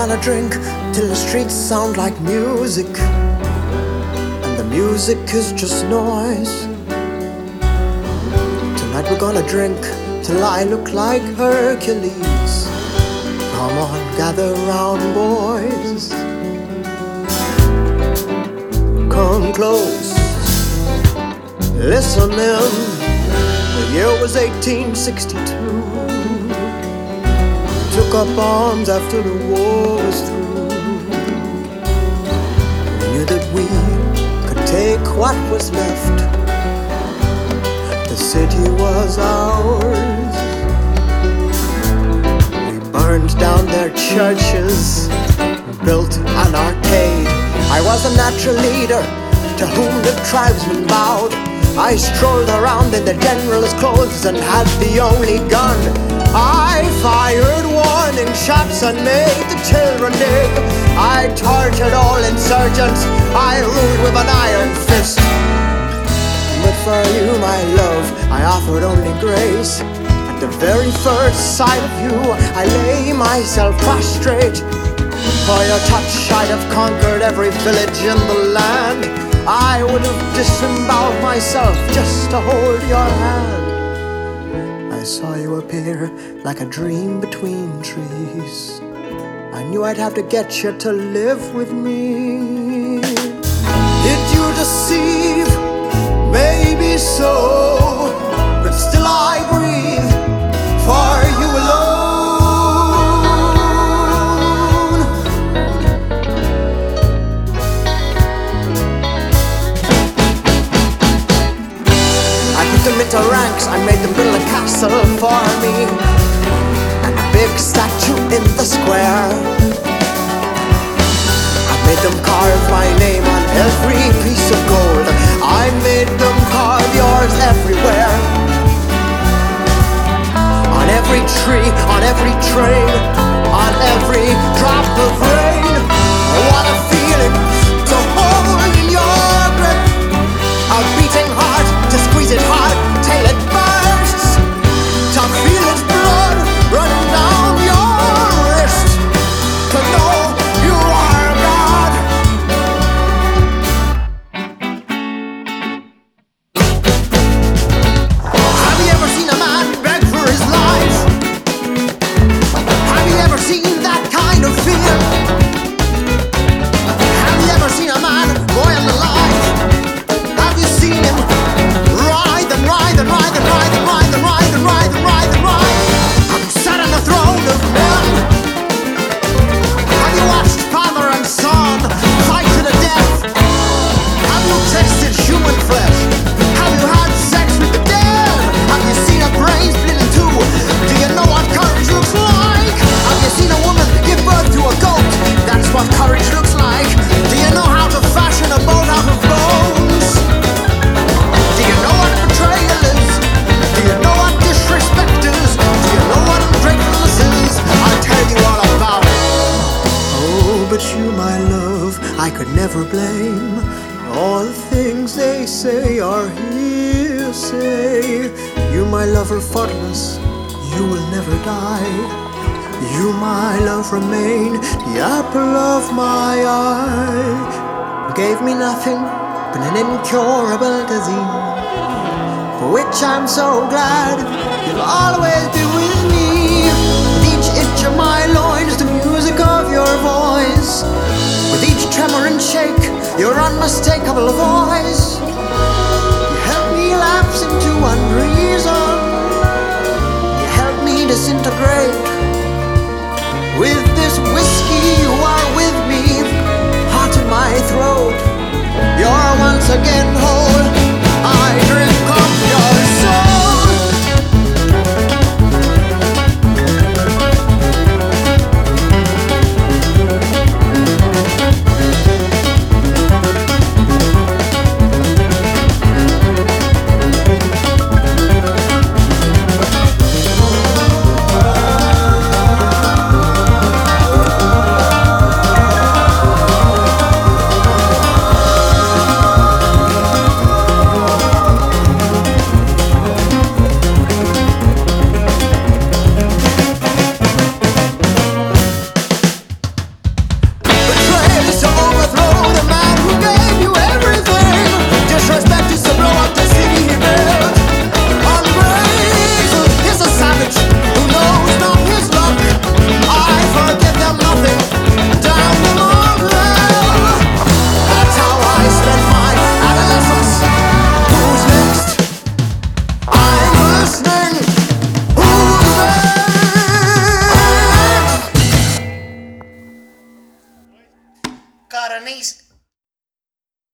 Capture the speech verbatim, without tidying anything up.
gonna drink till the streets sound like music, and the music is just noise. Tonight we're gonna drink till I look like Hercules. Come on, gather round, boys. Come close, listen in. The year was eighteen sixty-two. We took up arms after the war was through. We knew that we could take what was left. The city was ours. We burned down their churches, built an arcade. I was a natural leader to whom the tribesmen bowed. I strolled around in the general's clothes and had the only gun. I fired warning shots and made the children dig. I tortured all insurgents. I ruled with an iron fist. But for you, my love, I offered only grace. At the very first sight of you, I lay myself prostrate. For your touch, I'd have conquered every village in the land. I would have disemboweled myself just to hold your hand. I saw you appear like a dream between trees. I knew I'd have to get you to live with me. Did you deceive? Maybe so, but still I breathe for you alone. Into ranks, I made them build a castle for me, and a big statue in the square. I made them carve my name on every piece of gold. I made them carve yours everywhere. On every tree, on every train, on every drop of rain. What a feeling to hold in your grip, a beating heart, to squeeze it hard till it bursts, to feel its blood running down your wrist, to know you are God. Have you ever seen a man beg for his life? Have you ever seen that kind of fear? Have you ever seen a man boiled alive? Have you seen him ride and ride and ride and ride and ride and ride and ride and ride and ride? Have you sat on the throne of men? Have you watched father and son fight to the death? Have you tasted human flesh? Have you had sex with the dead? Have you seen a brain split in two? Do you know what courage looks like? Have you seen a woman give birth to a goat? That's what courage looks like. Do you know how to fashion a boat out of bones? Do you know what betrayal is? Do you know what disrespect is? Do you know what ungratefulness is? I'll tell you all about it. Oh, but you, my love, I could never blame. All the things they say are hearsay. You, my lover, faultless, you will never die. You, my love, remain the apple of my eye. You gave me nothing but an incurable disease, for which I'm so glad you'll always be with me. With each inch of my loins, the music of your voice. With each tremor and shake, your unmistakable voice. You help me lapse into unreason. You help me disintegrate. With this whiskey you are with me, hot in my throat. You're once again home.